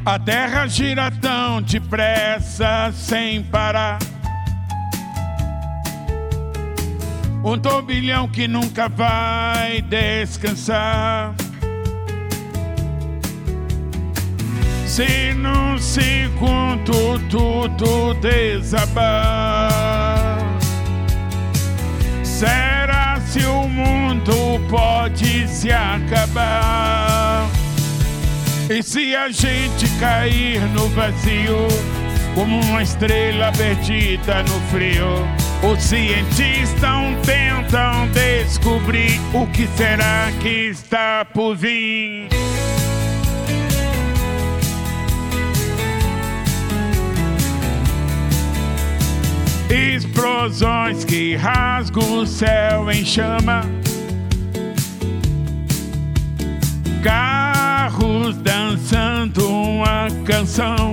A terra gira tão depressa, sem parar. Um turbilhão que nunca vai descansar. Se num segundo tudo desabar, será se o mundo pode se acabar? E se a gente cair no vazio, como uma estrela perdida no frio? Os cientistas tentam descobrir o que será que está por vir. Explosões que rasgam o céu em chama, carros dançando uma canção.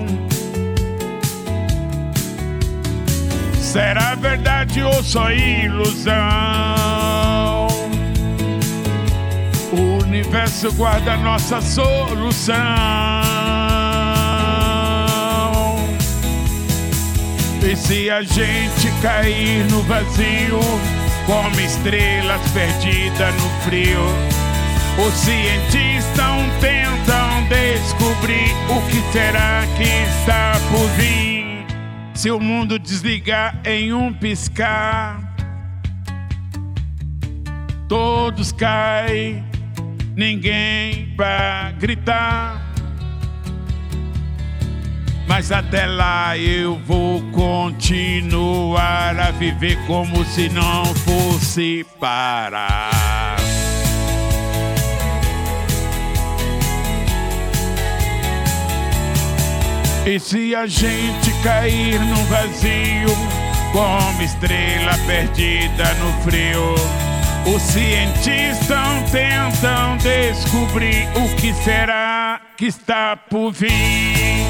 Será verdade ou só ilusão? O universo guarda nossa solução. E se a gente cair no vazio, como estrelas perdidas no frio? Os cientistas tentam descobrir o que será que está por vir. Se o mundo desligar em um piscar, todos caem, ninguém vai gritar. Mas até lá eu vou continuar a viver como se não fosse parar. E se a gente cair no vazio, como estrela perdida no frio? Os cientistas tentam descobrir o que será que está por vir.